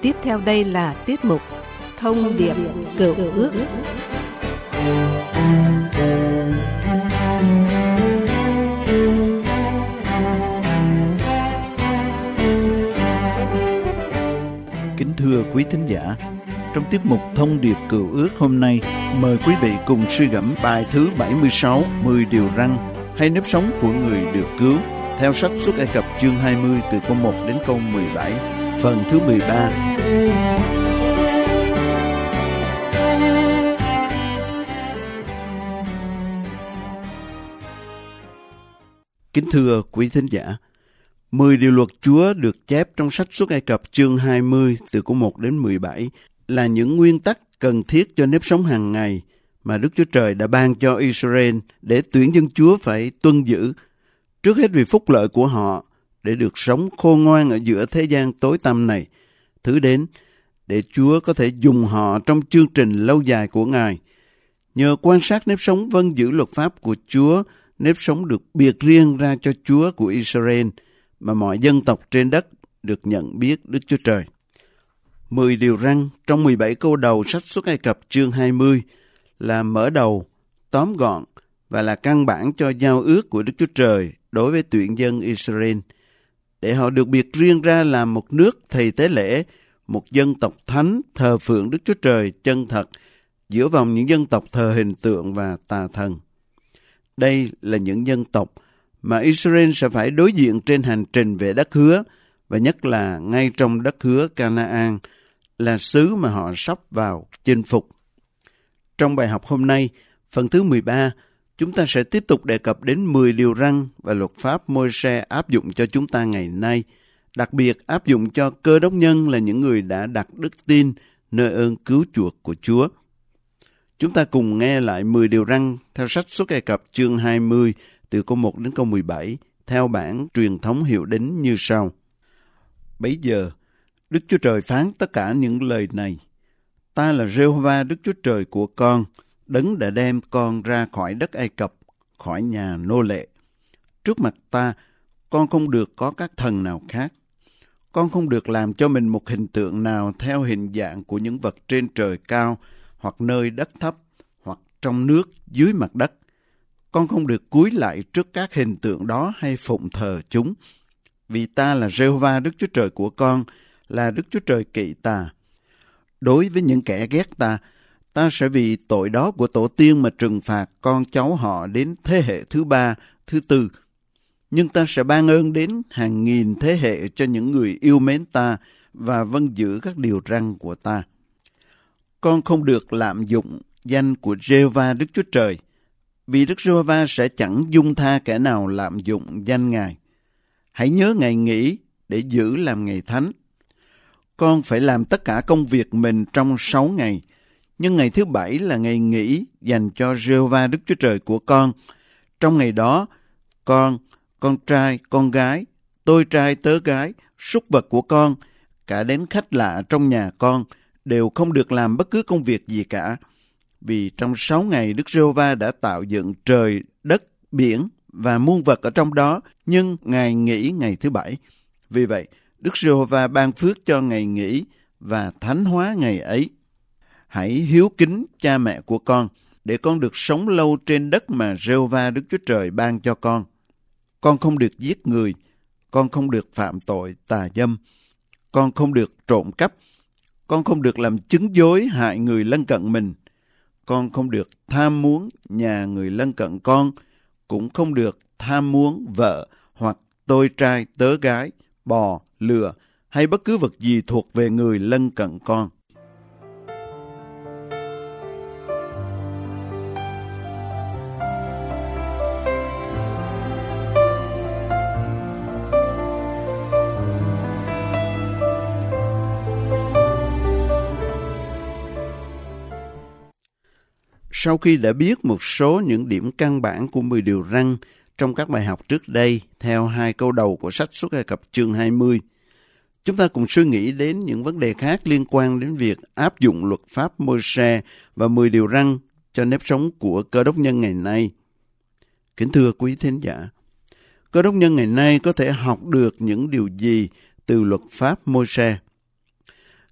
Tiếp theo đây là tiết mục Thông điệp Cựu Ước. Kính thưa quý thính giả, trong tiết mục Thông điệp Cựu Ước hôm nay, mời quý vị cùng suy gẫm bài thứ 76, 10 điều răn hay nếp sống của người được cứu, theo sách Xuất Ai Cập chương 20 từ câu 1 đến câu 17, phần thứ 13. Kính thưa quý thính giả, 10 điều luật Chúa được chép trong sách Xuất Ai Cập chương 20 từ câu 1 đến 17 là những nguyên tắc cần thiết cho nếp sống hàng ngày mà Đức Chúa Trời đã ban cho Israel để tuyển dân Chúa phải tuân giữ. Trước hết vì phúc lợi của họ, để được sống khôn ngoan ở giữa thế gian tối tăm này. Thứ đến, để Chúa có thể dùng họ trong chương trình lâu dài của Ngài. Nhờ quan sát nếp sống vâng giữ luật pháp của Chúa, nếp sống được biệt riêng ra cho Chúa của Israel, mà mọi dân tộc trên đất được nhận biết Đức Chúa Trời. 10 điều răn trong 17 câu đầu sách Xuất Ai Cập chương 20 là mở đầu, tóm gọn và là căn bản cho giao ước của Đức Chúa Trời đối với tuyển dân Israel, để họ được biệt riêng ra làm một nước thầy tế lễ, một dân tộc thánh thờ phượng Đức Chúa Trời chân thật giữa vòng những dân tộc thờ hình tượng và tà thần. Đây là những dân tộc mà Israel sẽ phải đối diện trên hành trình về đất hứa, và nhất là ngay trong đất hứa Canaan, là xứ mà họ sắp vào chinh phục. Trong bài học hôm nay, phần thứ 13, chúng ta sẽ tiếp tục đề cập đến 10 điều răn và luật pháp Môi-se áp dụng cho chúng ta ngày nay, đặc biệt áp dụng cho cơ đốc nhân là những người đã đặt đức tin nơi ơn cứu chuộc của Chúa. Chúng ta cùng nghe lại 10 điều răn theo sách Xuất Ai Cập chương 20 từ câu 1 đến câu 17 theo bản truyền thống hiệu đính như sau. Bấy giờ, Đức Chúa Trời phán tất cả những lời này. Ta là Giê-hô-va Đức Chúa Trời của con, đấng đã đem con ra khỏi đất Ai Cập, khỏi nhà nô lệ. Trước mặt ta, con không được có các thần nào khác. Con không được làm cho mình một hình tượng nào theo hình dạng của những vật trên trời cao, hoặc nơi đất thấp, hoặc trong nước dưới mặt đất. Con không được cúi lại trước các hình tượng đó hay phụng thờ chúng. Vì ta là Giê-hô-va Đức Chúa Trời của con, là Đức Chúa Trời kỵ tà. Đối với những kẻ ghét ta, ta sẽ vì tội đó của tổ tiên mà trừng phạt con cháu họ đến thế hệ thứ 3, thứ 4. Nhưng ta sẽ ban ơn đến hàng nghìn thế hệ cho những người yêu mến ta và vâng giữ các điều răn của ta. Con không được lạm dụng danh của Giê-hô-va Đức Chúa Trời, vì Đức Giê-hô-va sẽ chẳng dung tha kẻ nào lạm dụng danh Ngài. Hãy nhớ ngày nghỉ để giữ làm ngày thánh. Con phải làm tất cả công việc mình trong 6 ngày, nhưng ngày thứ 7 là ngày nghỉ dành cho Giê-hô-va Đức Chúa Trời của con. Trong ngày đó, con trai, con gái, tôi trai, tớ gái, súc vật của con, cả đến khách lạ trong nhà con, đều không được làm bất cứ công việc gì cả. Vì trong 6 ngày Đức Giê-hô-va đã tạo dựng trời, đất, biển và muôn vật ở trong đó, nhưng Ngài nghỉ ngày thứ 7. Vì vậy, Đức Giê-hô-va ban phước cho ngày nghỉ và thánh hóa ngày ấy. Hãy hiếu kính cha mẹ của con, để con được sống lâu trên đất mà Giê-hô-va Đức Chúa Trời ban cho con. Con không được giết người, con không được phạm tội tà dâm, con không được trộm cắp, con không được làm chứng dối hại người lân cận mình, con không được tham muốn nhà người lân cận con, cũng không được tham muốn vợ hoặc tôi trai, tớ gái, bò, lừa hay bất cứ vật gì thuộc về người lân cận con. Sau khi đã biết một số những điểm căn bản của 10 điều răn trong các bài học trước đây, theo 2 câu đầu của sách Xuất Ai Cập chương 20, chúng ta cùng suy nghĩ đến những vấn đề khác liên quan đến việc áp dụng luật pháp Môi-se và 10 điều răn cho nếp sống của Cơ Đốc nhân ngày nay. Kính thưa quý thính giả, Cơ Đốc nhân ngày nay có thể học được những điều gì từ luật pháp Môi-se?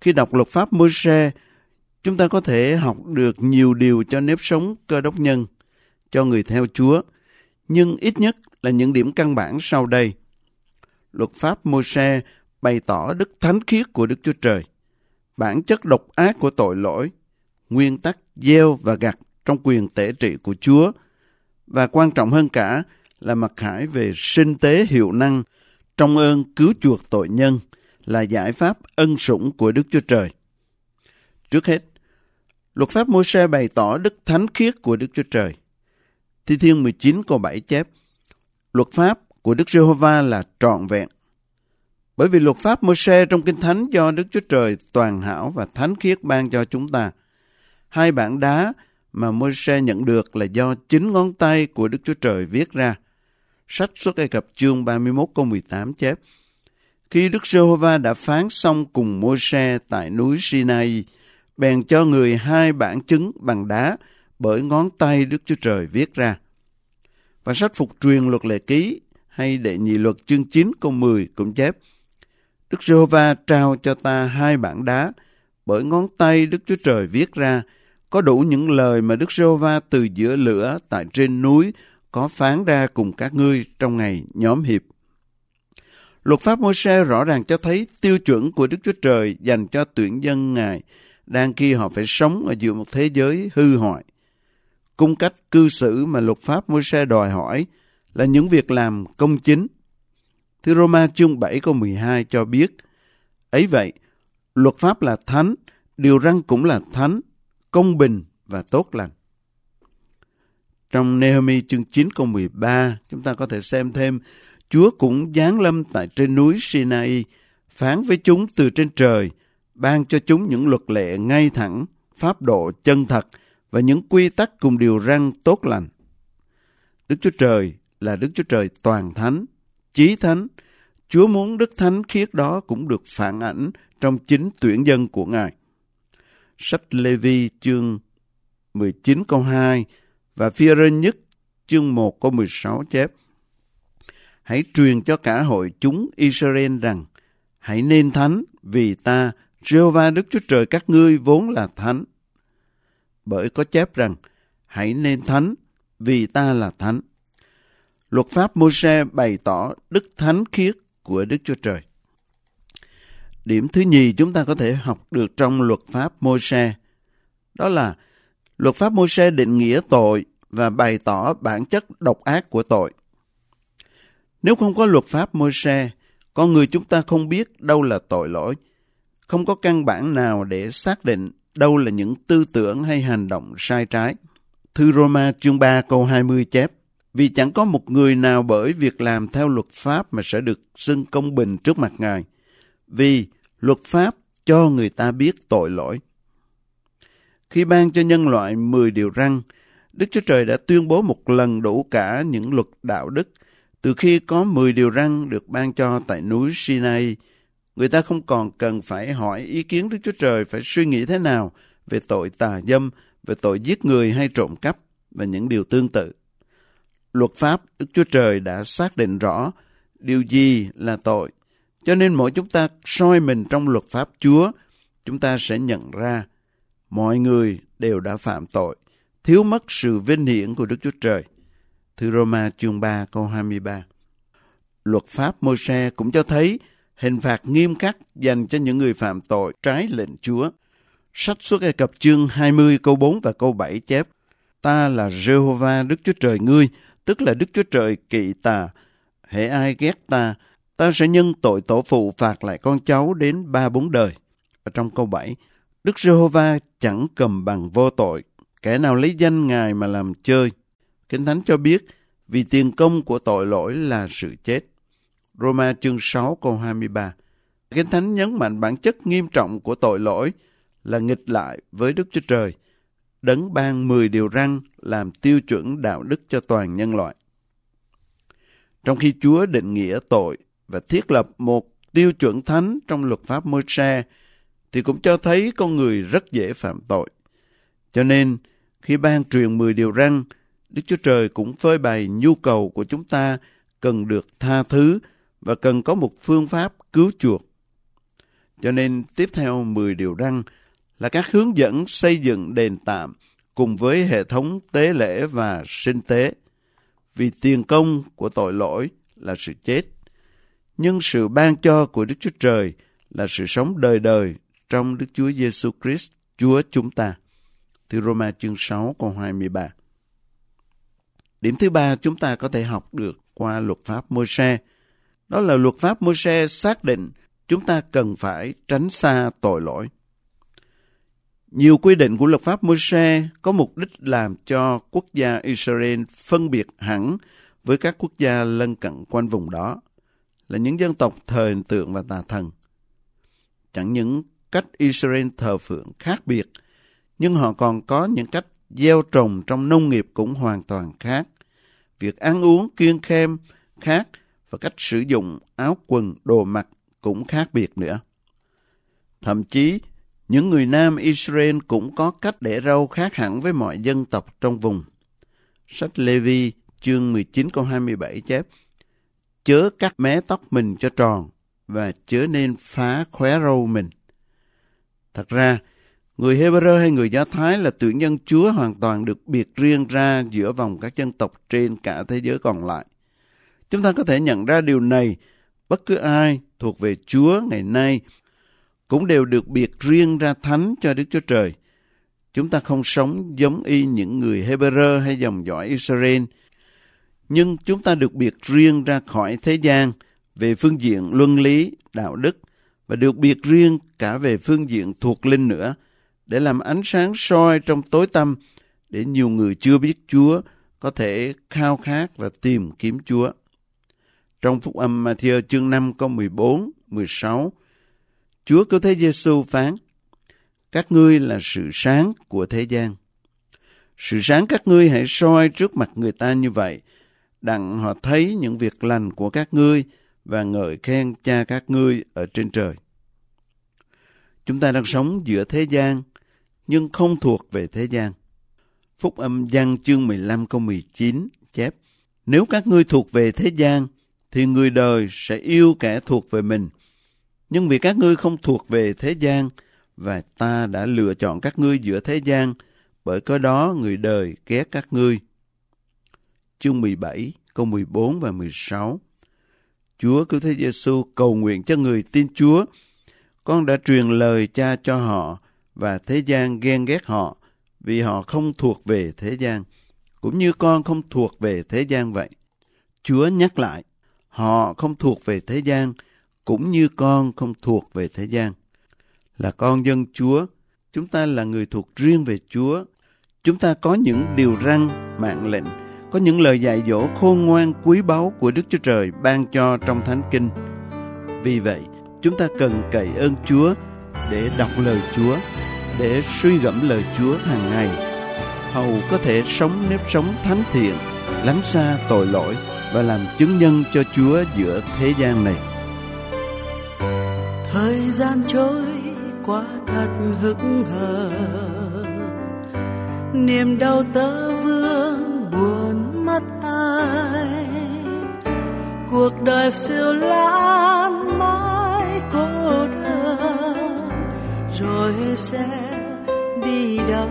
Khi đọc luật pháp Môi-se, chúng ta có thể học được nhiều điều cho nếp sống Cơ Đốc nhân, cho người theo Chúa, nhưng ít nhất là những điểm căn bản sau đây. Luật pháp Môi-se bày tỏ đức thánh khiết của Đức Chúa Trời, bản chất độc ác của tội lỗi, nguyên tắc gieo và gặt trong quyền tể trị của Chúa, và quan trọng hơn cả là mặc khải về sinh tế hiệu năng trong ơn cứu chuộc tội nhân, là giải pháp ân sủng của Đức Chúa Trời. Trước hết, luật pháp Môi-se bày tỏ đức thánh khiết của Đức Chúa Trời. Thi Thiên 19 câu 7 chép, luật pháp của Đức Giê-hô-va là trọn vẹn. Bởi vì luật pháp Môi-se trong Kinh Thánh do Đức Chúa Trời toàn hảo và thánh khiết ban cho chúng ta. Hai bản đá mà Môi-se nhận được là do chính ngón tay của Đức Chúa Trời viết ra. Sách Xuất Ai Cập chương 31 câu 18 chép, khi Đức Giê-hô-va đã phán xong cùng Môi-se tại núi Sinai, bèn cho người hai bản chứng bằng đá bởi ngón tay Đức Chúa Trời viết ra. Và sách Phục truyền luật lệ ký hay Đệ nhị luật chương 9 câu 10 cũng chép, Đức Giê-hô-va trao cho ta hai bản đá bởi ngón tay Đức Chúa Trời viết ra, có đủ những lời mà Đức Giê-hô-va từ giữa lửa tại trên núi có phán ra cùng các ngươi trong ngày nhóm hiệp. Luật pháp Môi-se rõ ràng cho thấy tiêu chuẩn của Đức Chúa Trời dành cho tuyển dân Ngài đang khi họ phải sống ở giữa một thế giới hư hoại. Cung cách cư xử mà luật pháp Môi-se đòi hỏi là những việc làm công chính. Thư Rô-ma chương 7 câu 12 cho biết, ấy vậy, luật pháp là thánh, điều răn cũng là thánh, công bình và tốt lành. Trong Nê-hê-mi chương 9 câu 13, chúng ta có thể xem thêm, Chúa cũng giáng lâm tại trên núi Sinai, phán với chúng từ trên trời, ban cho chúng những luật lệ ngay thẳng, pháp độ chân thật và những quy tắc cùng điều răn tốt lành. Đức Chúa Trời là Đức Chúa Trời toàn thánh, chí thánh. Chúa muốn đức thánh khiết đó cũng được phản ảnh trong chính tuyển dân của Ngài. Sách Lê-vi chương 19 câu 2 và Phi-e-rơ nhất chương 1 câu 16 chép, hãy truyền cho cả hội chúng Israel rằng, hãy nên thánh vì ta, Giê-hô-va Đức Chúa Trời các ngươi vốn là thánh. Bởi có chép rằng, hãy nên thánh vì ta là thánh. Luật pháp Môi-se bày tỏ đức thánh khiết của Đức Chúa Trời. Điểm thứ nhì chúng ta có thể học được trong luật pháp Môi-se, đó là luật pháp Môi-se định nghĩa tội và bày tỏ bản chất độc ác của tội. Nếu không có luật pháp Môi-se, con người chúng ta không biết đâu là tội lỗi, không có căn bản nào để xác định đâu là những tư tưởng hay hành động sai trái. Thư Rô-ma chương 3 câu 20 chép, vì chẳng có một người nào bởi việc làm theo luật pháp mà sẽ được xưng công bình trước mặt Ngài, vì luật pháp cho người ta biết tội lỗi. Khi ban cho nhân loại 10 điều răn, Đức Chúa Trời đã tuyên bố một lần đủ cả những luật đạo đức. Từ khi có 10 điều răn được ban cho tại núi Sinai, người ta không còn cần phải hỏi ý kiến Đức Chúa Trời phải suy nghĩ thế nào về tội tà dâm, về tội giết người hay trộm cắp và những điều tương tự. Luật pháp Đức Chúa Trời đã xác định rõ điều gì là tội. Cho nên mỗi chúng ta soi mình trong luật pháp Chúa, chúng ta sẽ nhận ra mọi người đều đã phạm tội, thiếu mất sự vinh hiển của Đức Chúa Trời. Thư Rô-ma chương 3 câu 23. Luật pháp Môi-se cũng cho thấy hình phạt nghiêm khắc dành cho những người phạm tội trái lệnh Chúa. Sách Xuất Ai Cập chương 20 câu 4 và câu 7 chép, ta là Giê-hô-va Đức Chúa Trời ngươi, tức là Đức Chúa Trời kỵ tà. Hễ ai ghét ta, ta sẽ nhân tội tổ phụ phạt lại con cháu đến 3-4 đời. Ở trong câu 7, Đức Giê-hô-va chẳng cầm bằng vô tội, kẻ nào lấy danh Ngài mà làm chơi. Kinh Thánh cho biết, vì tiền công của tội lỗi là sự chết. Rô-ma chương 6 câu 23. Kinh Thánh nhấn mạnh bản chất nghiêm trọng của tội lỗi là nghịch lại với Đức Chúa Trời, đấng ban 10 điều răn làm tiêu chuẩn đạo đức cho toàn nhân loại. Trong khi Chúa định nghĩa tội và thiết lập một tiêu chuẩn thánh trong luật pháp Môi-se, thì cũng cho thấy con người rất dễ phạm tội. Cho nên, khi ban truyền 10 điều răn, Đức Chúa Trời cũng phơi bày nhu cầu của chúng ta cần được tha thứ và cần có một phương pháp cứu chuộc. Cho nên tiếp theo 10 điều răn là các hướng dẫn xây dựng đền tạm cùng với hệ thống tế lễ và sinh tế. Vì tiền công của tội lỗi là sự chết, nhưng sự ban cho của Đức Chúa Trời là sự sống đời đời trong Đức Chúa Giêsu Christ, Chúa chúng ta. Từ Roma chương 6 câu 23. Điểm thứ ba chúng ta có thể học được qua luật pháp Môi-se. Đó là luật pháp Môi-se xác định chúng ta cần phải tránh xa tội lỗi. Nhiều quy định của luật pháp Môi-se có mục đích làm cho quốc gia Israel phân biệt hẳn với các quốc gia lân cận quanh vùng đó, là những dân tộc thờ hình tượng và tà thần. Chẳng những cách Israel thờ phượng khác biệt, nhưng họ còn có những cách gieo trồng trong nông nghiệp cũng hoàn toàn khác. Việc ăn uống kiêng khem khác và cách sử dụng áo quần đồ mặc cũng khác biệt nữa. Thậm chí, những người Nam Israel cũng có cách để râu khác hẳn với mọi dân tộc trong vùng. Sách Lê-vi chương 19 câu 27 chép: chớ cắt mé tóc mình cho tròn và chớ nên phá khóe râu mình. Thật ra, người Hebrew hay người Do Thái là tuyển nhân Chúa hoàn toàn được biệt riêng ra giữa vòng các dân tộc trên cả thế giới còn lại. Chúng ta có thể nhận ra điều này, bất cứ ai thuộc về Chúa ngày nay cũng đều được biệt riêng ra thánh cho Đức Chúa Trời. Chúng ta không sống giống y những người Hebrew hay dòng dõi Israel, nhưng chúng ta được biệt riêng ra khỏi thế gian về phương diện luân lý, đạo đức và được biệt riêng cả về phương diện thuộc linh nữa, để làm ánh sáng soi trong tối tăm, để nhiều người chưa biết Chúa có thể khao khát và tìm kiếm Chúa. Trong Phúc âm Ma-thi-ơ chương 5 câu 14, 16, Chúa Cứu Thế Giêsu phán: các ngươi là sự sáng của thế gian. Sự sáng các ngươi hãy soi trước mặt người ta như vậy, đặng họ thấy những việc lành của các ngươi và ngợi khen Cha các ngươi ở trên trời. Chúng ta đang sống giữa thế gian, nhưng không thuộc về thế gian. Phúc âm Giăng chương 15 câu 19 chép: nếu các ngươi thuộc về thế gian, thì người đời sẽ yêu kẻ thuộc về mình. Nhưng vì các ngươi không thuộc về thế gian, và ta đã lựa chọn các ngươi giữa thế gian, bởi cớ đó người đời ghét các ngươi. Chương 17 câu 14 và 16. Chúa Cứu Thế Giêsu cầu nguyện cho người tin Chúa: con đã truyền lời Cha cho họ, và thế gian ghen ghét họ, vì họ không thuộc về thế gian, cũng như con không thuộc về thế gian vậy. Chúa nhắc lại, họ không thuộc về thế gian, cũng như con không thuộc về thế gian. Là con dân Chúa, chúng ta là người thuộc riêng về Chúa. Chúng ta có những điều răn, mạng lệnh, có những lời dạy dỗ khôn ngoan quý báu của Đức Chúa Trời ban cho trong Thánh Kinh. Vì vậy, chúng ta cần cậy ơn Chúa để đọc lời Chúa, để suy gẫm lời Chúa hàng ngày, hầu có thể sống nếp sống thánh thiện, lánh xa tội lỗi và làm chứng nhân cho Chúa giữa thế gian này. Thời gian trôi qua thật hững hờ, niềm đau tơ vương buồn mất ai. Cuộc đời phiêu lãng mãi cô đơn, rồi sẽ đi đâu?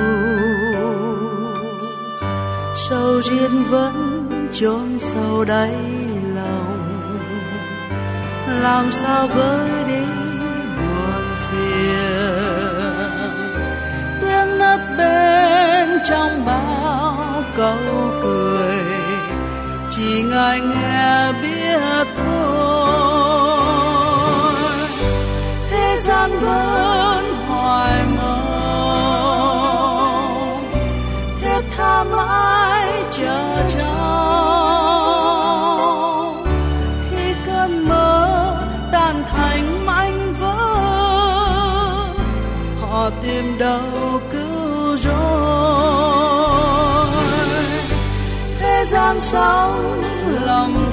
Sầu riêng vẫn chôn sâu đáy lòng, làm sao vơi đi buồn phiền. Tiếng nấc bên trong bao câu cười, chỉ ngài nghe biết thôi. Thế gian vẫn hoài mong, thiết tha mãi chờ trông. Khi cơn mơ tan thành mảnh vỡ, họ tìm đâu cứu rỗi. Thế gian sống lòng